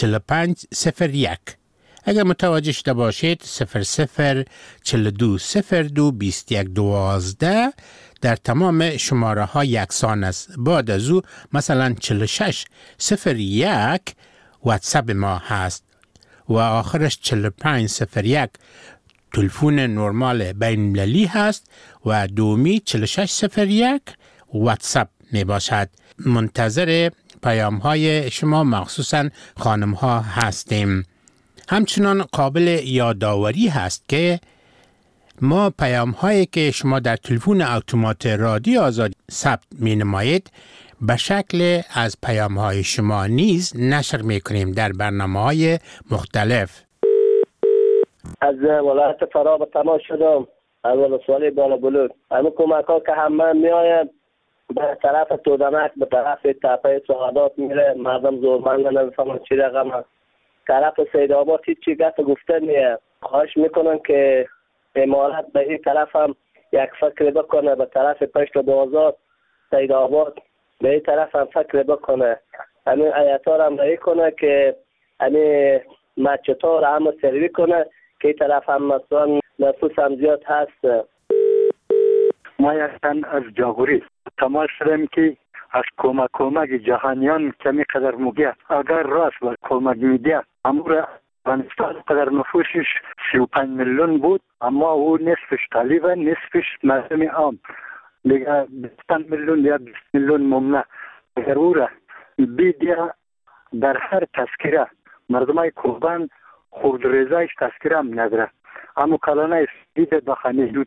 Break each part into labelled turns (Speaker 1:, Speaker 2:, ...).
Speaker 1: 4501. اگر متوجه شده باشید 0042022112 در تمام شماره ها یکسان است. بعد از او مثلا 4601 واتساپ ما هست و آخرش 4501 تلفن نرمال بین المللی هست و دومی 4601 واتساپ می باشد. منتظر پیام های شما مخصوصا خانم ها هستیم. همچنان قابل یادآوری هست که ما پیام هایی که شما در تلفن اتومات رادیو آزادی ثبت می نمایید به شکل از پیام های شما نیز نشر می کنیم در برنامه های مختلف.
Speaker 2: از ولایت فرا تماس شدم، از ولسوالی بالا بلوک. همه کمک ها که همه می آید به طرف تودنک، به طرف تپه سعادات میره، مردم زورمند نمیفهمن چی رقم. طرف سید آباد هیچی گفت گفته نیه. خواهش میکنن که امارت به این طرف هم یک فکر بکنه، به طرف پشت بازار سید آباد به این طرف هم فکر بکنه. همین ایتا هم رایی کنه که همین مچتا رو هم سروی کنه که این طرف هم مثلا نفوس هم زیاد هست.
Speaker 3: ما یکتن از جاغوری تماس شدیم که از کمک جهانیان کمی قدر مگه اگر راست و کمک میده امور افغانستان قدر نفوسش 35 میلیون بود، اما او نصفش طالبان نصفش مردم عام دیگه 20 میلیون یا 20 میلیون ممنع. اگر او را بیدیا در هر تذکره مردمای کوبان خود رضایش تذکره هم نداره، اما کلانه دیده بخانه دود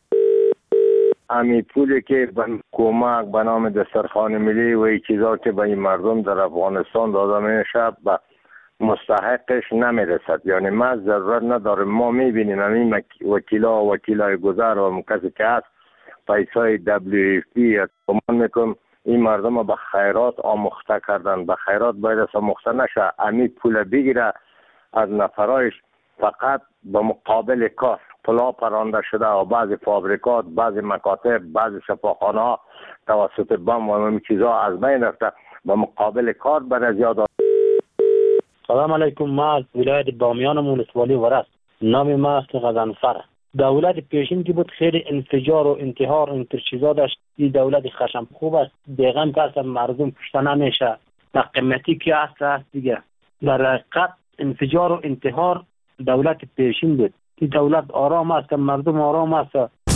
Speaker 4: امی پولی که کمک به نام دسترخوان ملی و این چیزا که به این مردم در افغانستان داده میشه به مستحقش نمیرسد. یعنی ما ضرورت نداریم، ما میبینیم همین وکیلای گذر و کسی که هست پیسای WFP کمان میکنم این مردم به خیرات آموخته کردن. به خیرات باید از آموخته نشه، امی پول بگیره از نفرایش فقط به مقابل کار پلا پرانده شده و بعضی فابریکات، بعضی مکاتب، بعضی شفاخانه ها توسط بم و این چیزا از بین رفته به مقابل کار برای زیاد.
Speaker 5: سلام علیکم، ما از ولایت بامیان ولسوالی ورست. نام ما است غضنفر. دولت پیشین که بود خیلی انفجار و انتحار و چیزا داشت. این دولت خشم خوب است، بیغم کس مردم پشت نمیشه. در قیمتی که هست دیگه در حقیقت انفجار و انتحار دولت پیشین بود. این دولت آرام است، مردم آرام است.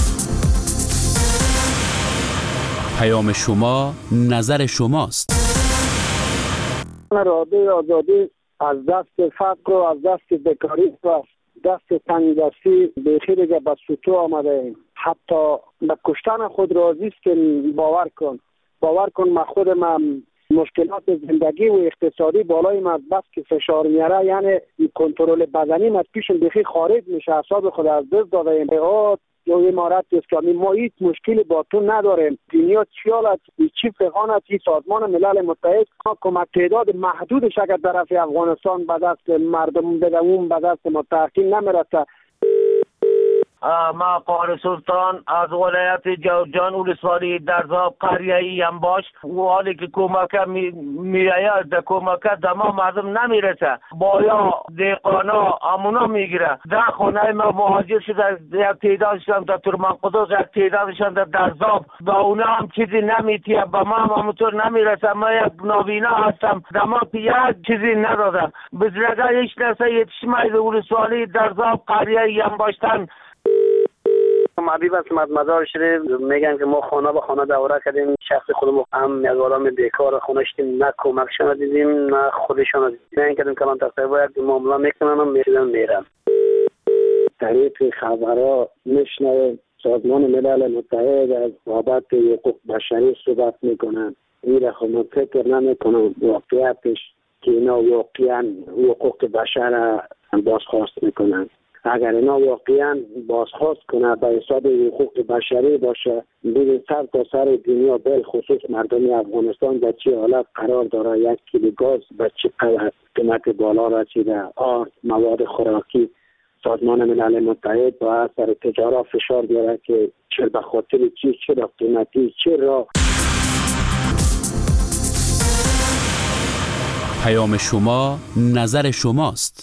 Speaker 6: پیام شما نظر شماست.
Speaker 7: رادیو آزادی از دست فقر و از دست بیکاری و دست تنگدستی بخیر که به سطوح آمده ایم. حتی به کشتن خود راضی است که باور کن من خودم مشکلات زندگی و اقتصادی بالای من بس که فشار میاره، یعنی کنترل بدنی از پیش بخی خارج میشه، اعصاب خود از دست داده ایم. یا امارت است که ما هیچ مشکلی با تو نداریم. دنیا چیالت چی فقانت این سازمان ملل متحد کمک تعداد محدودش اگر طرف افغانستان به دست مردم بده اون به دست ما تحقیل نمیرسه.
Speaker 8: ما قاری سلطان از ولایت جوزجان ولسوالی درزاب قریه ای هم باش و حالی که کمک میآید در کمک دما مردم نمیرسه، بایا دیقانا امونا میگیره. در خانه ما مهاجر شده، یک تعدادشان در ترمان قدس، یک تعدادشان در درزاب، با اونا هم چیزی نمیتیه، با ما هم همونطور نمیرسه. ما یک نابینا هستم، دما یک چیزی نداده بزرگه هیچ نسه یتشمه ولسوالی درزاب قریه ای هم باشتن.
Speaker 2: حبیب اسمت مزار شریف میگن که ما خانه به خانه دوره کردیم، شخص خودمون هم یک آدم بیکار خونه شدیم، نه کمکشان دیدیم نه خودشان دیدیم. نه اینکه کلان تقریبا یک معامله میکنن و میرن.
Speaker 7: طریق خبرها میشنویم سازمان ملل متحد از بابت حقوق بشری صحبت میکنن. این رقم فکر نمیکنم واقعیتش که اینا واقعا حقوق بشر بازخواست میکنن. اگر اینا واقعا بازخواست کنه به حساب حقوق بشری باشه، ببین سر تا سر دنیا بل خصوص مردم افغانستان در چه حالت قرار داره. یک کیلو گاز به چه قیمت بالا رسیده، آرد مواد خوراکی. سازمان ملل متحد با سر تجارت فشار بیاره که چه به خاطر چرا قیمتی چرا.
Speaker 6: پیام شما نظر شماست.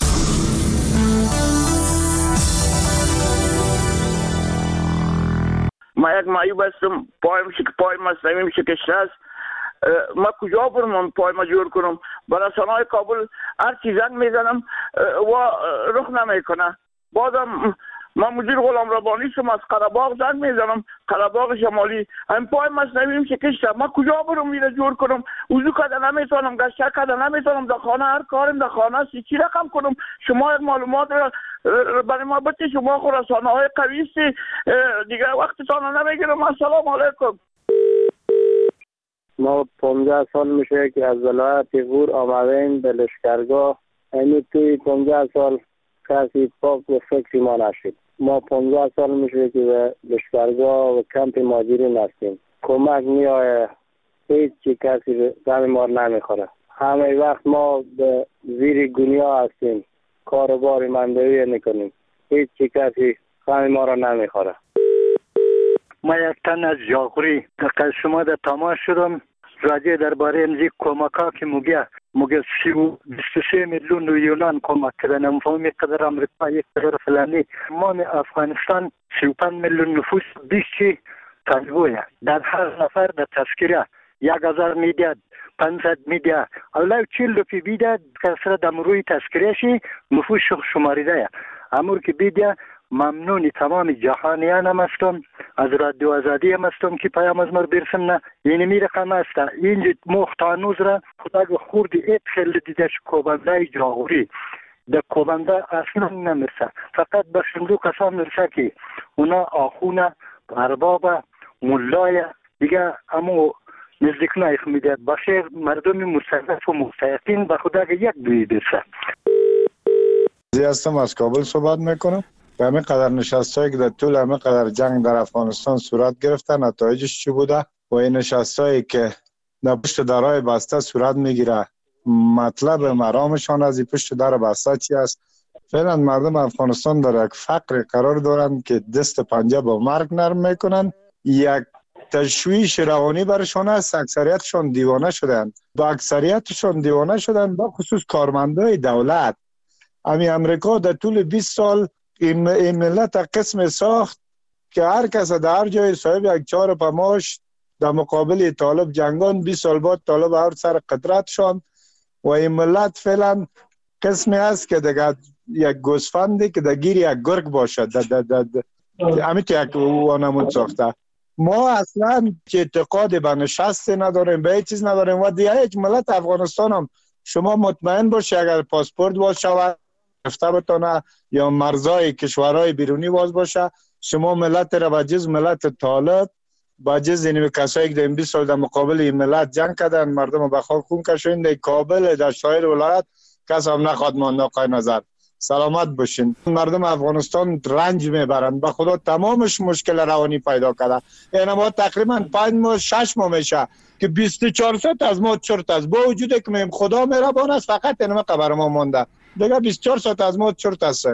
Speaker 9: ما یک معیوب هستم، پای مصنوعیم شکسته است. ما کجا برم پای ما جور کنم؟ به رسانه‌های کابل هر چی زنگ میزنم و رخ نمیکنه. بازم من مدیر غلام ربانی شم، از قره‌باغ زنگ میزنم، قره‌باغ شمالی، هم پای مصنوعیم شکسته. ما کجا برم میره جور کنم؟ وضو کردن نمیتونم، گشت کردن نمیتونم، در خانه هر کارم در خانه است، چی رقم کنم؟ شما یک معلومات برای ما بده. شما خود رسانه‌های قوی است، دیگه وقتتان نمیگیرم. السلام علیکم.
Speaker 7: ما 15 سال میشه که از ولایت غور آمدیم به لشکرگاه. یعنی توی 15 سال کسی پاک و فکری ما نشد. ما 15 سال میشه که به لشکرگاه و کمپ مهاجرین هستیم. کمک میآید، هیچ چی کسی غم ما نمیخوره. همه وقت ما به زیر گنیا هستیم، کاروبار مندوی نکنیم، هیچ چی کسی غم ما را نمیخوره.
Speaker 3: ما یک تن از جاغوری که شما در تماس شدم راجع درباره امزی کمک ها که میگه 23 میلیون یونان کمک کردن، مفهومی قدر امریکا، یک قدر فلانی. ما افغانستان 35 میلیون نفوس 20 طالبویه، در هر نفر در تذکره 1000 میداد، 500 میداد، الله 40 روپی بیده کسر در روی تذکرهشی نفوس شماریده. امور که بیده ممنونی تمام جهانیان هم هستم، از رادیو آزادی هم هستم که پیام از مر برسم. نه یعنی می رقم هسته اینجا مختانوز را خدا خوردی ایت خیلی دیدش کوبنده جاغوری در کوبنده اصلا نمیرسه، فقط به شندو کسان میرسه که اونا آخونه ارباب ملای دیگه امو نزدیک نایخ میده باشه. مردم مستضعف و مستحقین به خدا یک دوی برسه.
Speaker 10: هستم از کابل صحبت میکنم. به همین قدر نشستایی که در طول همین قدر جنگ در افغانستان صورت گرفته، نتایجش چی بوده و این نشستایی که در پشت درهای بسته صورت میگیره، مطلب مرامشان از این پشت در بسته چی است؟ فعلا مردم افغانستان در یک فقر قرار دارند که دست پنجه با مرگ نرم میکنن. یک تشویش روانی برشان است. اکثریتشان دیوانه شدند. با اکثریتشان دیوانه شدند، با خصوص کارمندای دولت. امی امریکا در طول 20 سال این ملت قسم ساخت که هر کس در هر جای صاحب یک 4 پماش در مقابل طالب جنگان. 20 سال بعد طالب هر سر قدرت شد و این ملت فعلا قسمی است که دیگه یک گوسفندی که در گیر یک گرگ باشد. همیت یک وانمون ساخته. ما اصلا که اعتقاد به نشست نداریم، به هیچ چیز نداریم و دیگه یک ملت افغانستان هم شما مطمئن باشی اگر پاسپورت باز شود رفته بتانه یا مرزهای کشورهای بیرونی باز باشه، شما ملت را با جز ملت طالب، با جز این کسایی که در 20 سال در مقابل این ملت جنگ کردن، مردم به خاک خون کشیدن، در کابل در سایر ولایت کس هم نخواد ماند. آقای نظر سلامت باشین. مردم افغانستان رنج میبرند، به خدا تمامش مشکل روانی پیدا کرده. این ما تقریبا 5 ماه 6 ماه میشه که 24 ساعت از ما چرت است، با وجودی که میم خدا مهربان است، فقط اینما خبر ما مونده دیگه 24 ساعت از ما چرت است.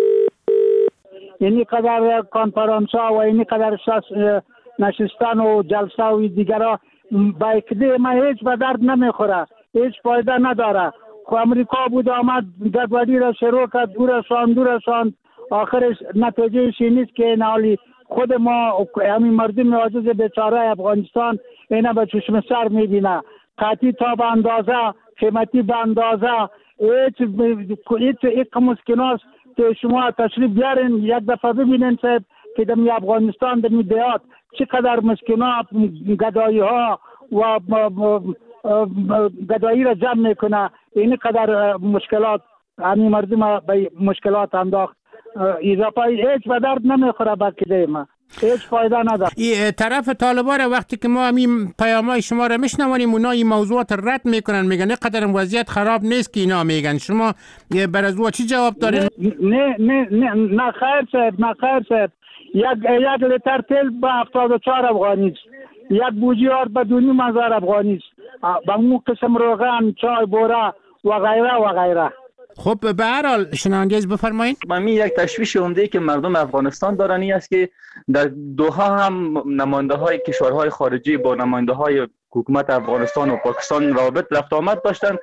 Speaker 11: اینی قدر کنفرانس ها و اینی قدر نشستن و جلسه و دیگرها با اکده ما هیچ به درد نمیخوره، هیچ فایده نداره. خو امریکا بود آمد گدواری را شروع کرد، دور رساند آخرش نتیجهش این نیست که نالی خود ما همین مردم عاجز بیچاره افغانستان اینا به چشم سر میبینه. قطعی تا به اندازه، قیمتی به اندازه، هیچ مسکناست که شما تشریف بیارین یک دفعه ببینین صاحب که در افغانستان در دیات چقدر مسکنا گدایی ها و گدایی را جمع میکنه. این قدر مشکلات همین مردم به مشکلات انداخت. اضافه هیچ به درد نمیخوره با کده ما، هیچ فایده نداره.
Speaker 1: این طرف طالبان وقتی که ما همین پیامای شما را میشنوانیم اونا این موضوعات رد میکنن، میگن قدر وضعیت خراب نیست که اینا میگن. شما بر از چی جواب دارین؟
Speaker 11: نه خیر صاحب یک لیتر تیل به 74 افغانی است، یک بوجیار به 2,500 افغانی است، به اون قسم روغن، چای، بوره و غیره.
Speaker 1: خب به هر حال شنوندگیز بفرمایید.
Speaker 12: من یک تشویش عمده که مردم افغانستان دارن این است که در دوحه هم نماینده های کشورهای خارجی با نماینده های حکومت افغانستان و پاکستان رابط رفت آمد داشتن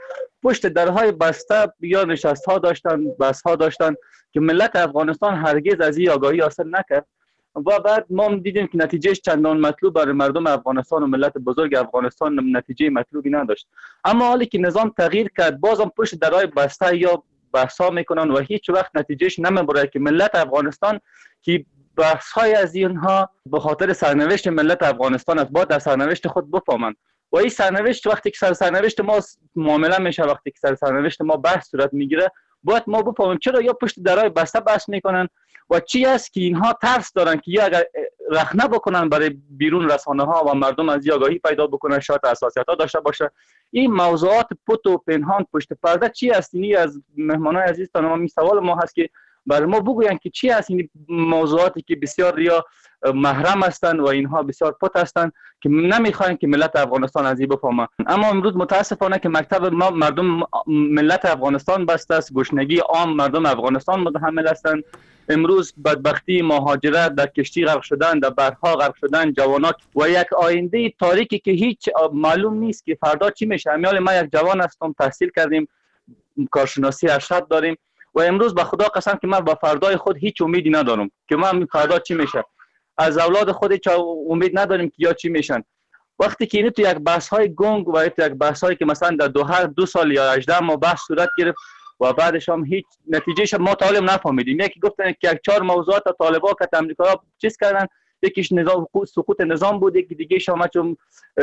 Speaker 12: پشت درهای بسته یا نشست ها داشتن، بحث ها داشتن که ملت افغانستان هرگز از این آگاهی حاصل نکرد و بعد ما دیدیم که نتیجهش چندان مطلوب برای مردم افغانستان و ملت بزرگ افغانستان نتیجه مطلوبی نداشت. اما حالی که نظام تغییر کرد بازم پشت درهای بسته یا بحثا میکنن و هیچ وقت نتیجهش نمیبره که ملت افغانستان که بحث های از اینها به خاطر سرنوشت ملت افغانستان است باید در سرنوشت خود بفهمند و این سرنوشت وقتی که سرنوشت ما معامله میشه، وقتی که سرنوشت ما بحث صورت میگیره باید ما بفهمیم چرا یا پشت درهای بسته بحث میکنن و چی است که اینها ترس دارن که یا اگر رخنه بکنن برای بیرون رسانه ها و مردم از آگاهی پیدا بکنن شاید حساسیت ها داشته باشه. این موضوعات پت و پنهان پشت پرده چی است؟ این از مهمانای عزیز تمام سوال ما هست که برای ما بگوین که چی است این موضوعاتی که بسیار یا محرم هستند و اینها بسیار پت هستند که نمیخواین که ملت افغانستان از این بفهمه. اما امروز متاسفانه که مکتب ما مردم ملت افغانستان بسته است، گشنگی عام مردم افغانستان متحمل هستند. امروز بدبختی، مهاجرت، در کشتی غرق شدن، در بحرها غرق شدن جوانان و یک آینده تاریکی که هیچ معلوم نیست که فردا چی میشه. امیال ما یک جوان هستم، تحصیل کردیم، کارشناسی ارشد داریم و امروز به خدا قسم که من با فردای خود هیچ امیدی ندارم که من فردا چی میشه. از اولاد خود هیچ امید نداریم که یا چی میشن. وقتی که این تو یک بحث های گنگ و یک بحث هایی که مثلا در 2 سال یا 18 ماه بحث صورت گرفت و بعدش هم هیچ نتیجهش ما طالب نفهمیدیم. یکی گفتن که یک 4 موضوعات طالبا که امریکا چیز کردن، یکیش نظام سقوط نظام بود، یکی دیگه شما چون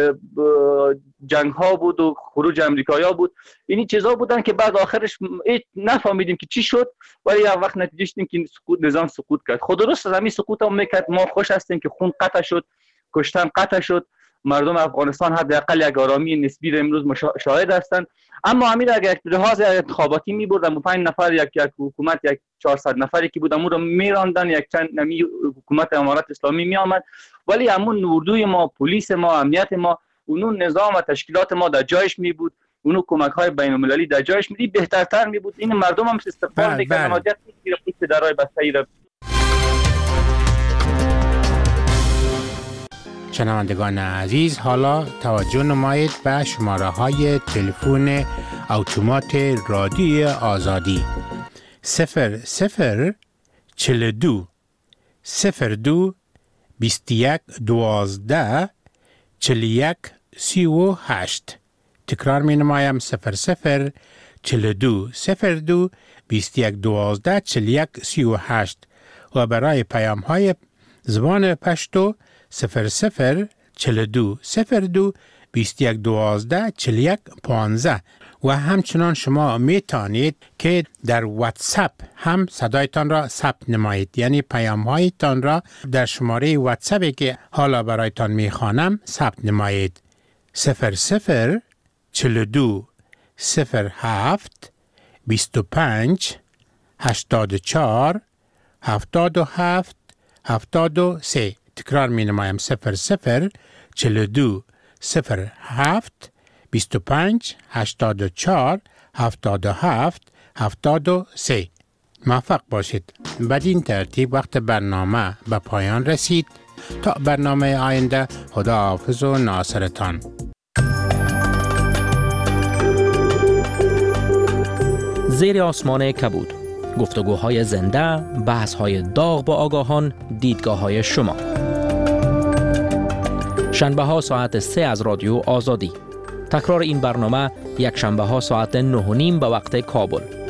Speaker 12: جنگ ها بود و خروج امریکایا بود. اینی چیزا بودن که بعد آخرش نفهمیدیم که چی شد ولی یک وقت نتیجهش این که نظام سقوط کرد. خود درست از همین سقوط هم میکرد ما خوش هستیم که خون قطع شد، کشتن قطع شد، مردم افغانستان حداقل یک آرامی نسبی را امروز شاهد هستند. اما همین اگر لحاظ انتخاباتی می‌بردن 5 نفر یک حکومت یک 400 نفری که بود امون رو میراندن، یک چند نمی حکومت امارت اسلامی میآمد ولی همون اردوی ما، پلیس ما، امنیت ما، اون نظام و تشکیلات ما در جایش می بود، اون کمک‌های بین‌المللی در جایش می بود، بهترتر می بود. این مردم هم استقبال می‌کردن ماجرا که درای بسته‌ای را.
Speaker 1: شنوندگان عزیز، حالا توجه نمایید به شماره‌های تلفن اتومات رادیوی آزادی 00 42 02 21 12 41 38. تکرار می نمایم 00 42 02 21 12 41 38 و برای پیام های زبان پشتو 00 42 02 21 12 41 15 و همچنان شما می توانید که در واتساپ هم صدایتان را ثبت نمایید، یعنی پیام هایتان را در شماره واتساپی که حالا برایتان می خوانم ثبت نمایید 00 42 07 25 84 77 73. تکرار می نمایم 00 42 07 25 84 77 73. موفق باشید. بدین ترتیب وقت برنامه به پایان رسید. تا برنامه آینده، خدا حافظ و ناصرتان.
Speaker 13: زیر آسمان کبود، گفتگوهای زنده، بحث‌های داغ با آگاهان، دیدگاه‌های شما. شنبه ها ساعت 3 از رادیو آزادی. تکرار این برنامه یک شنبه ها ساعت 9:30 به وقت کابل.